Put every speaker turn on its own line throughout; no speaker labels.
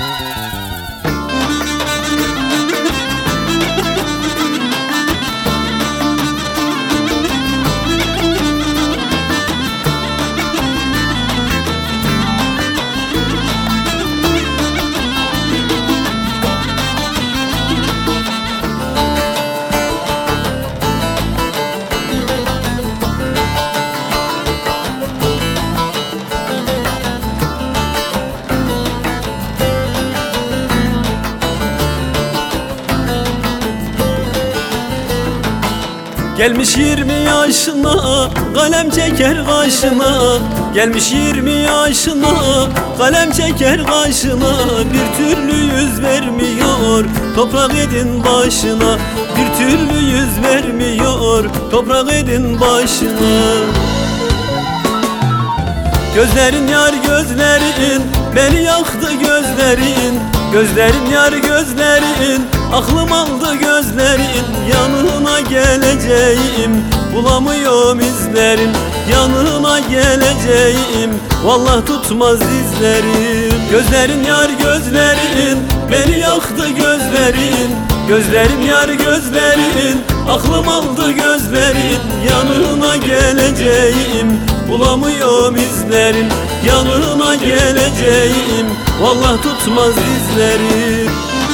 Gelmiş 20 yaşına kalem çeker kaşına, gelmiş 20 yaşına kalem çeker kaşına. Bir türlü yüz vermiyor toprak edin başına, bir türlü yüz vermiyor toprak edin başına. Gözlerin yar gözlerin, beni yaktı gözlerin. Gözlerin yar gözlerin, aklım aldı gözlerin. Yanına geleceğim, bulamıyorum izlerin. Yanına geleceğim, vallahi tutmaz dizlerim. Gözlerin yar gözlerin, beni yaktı gözlerin. Gözlerin yar gözlerin, aklım aldı gözlerin. Yanına geleceğim, bulamıyorum izlerin. Yanına geleceğim, vallahi tutmaz dizlerim.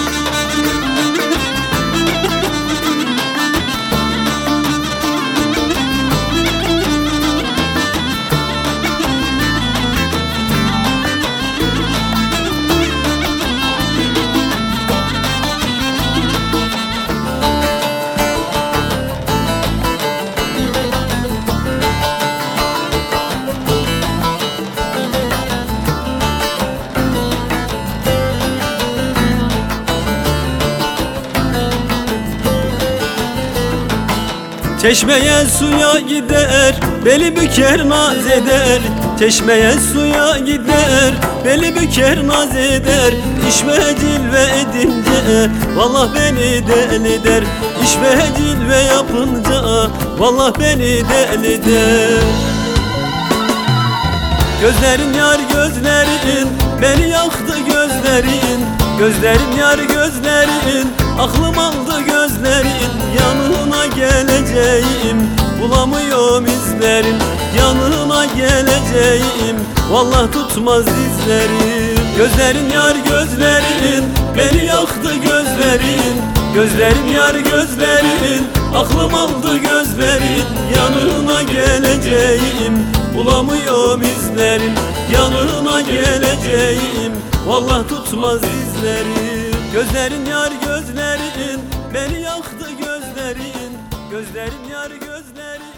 Çeşmeye suya gider, beli büker naz eder. Çeşmeye suya gider, beli büker naz eder. İşme cilve edince, vallahi beni deli der. İşme cilve yapınca, vallahi beni deli der. Gözlerin yar gözlerin, beni yaktı gözlerin. Gözlerin yar gözlerin, aklım aldı gözlerin. Yanına geleceğim, bulamıyorum izlerin. Yanına geleceğim, vallahi tutmaz dizlerim. Gözlerin yar gözlerin, beni yaktı gözlerin. Gözlerin yar gözlerin, aklım aldı gözlerin. Yanına geleceğim, bulamıyorum izlerin. Yanına geleceğim, vallahi tutmaz izlerim. Gözlerin yar gözlerin, beni yaktı gözlerin. Gözlerin yar gözlerin.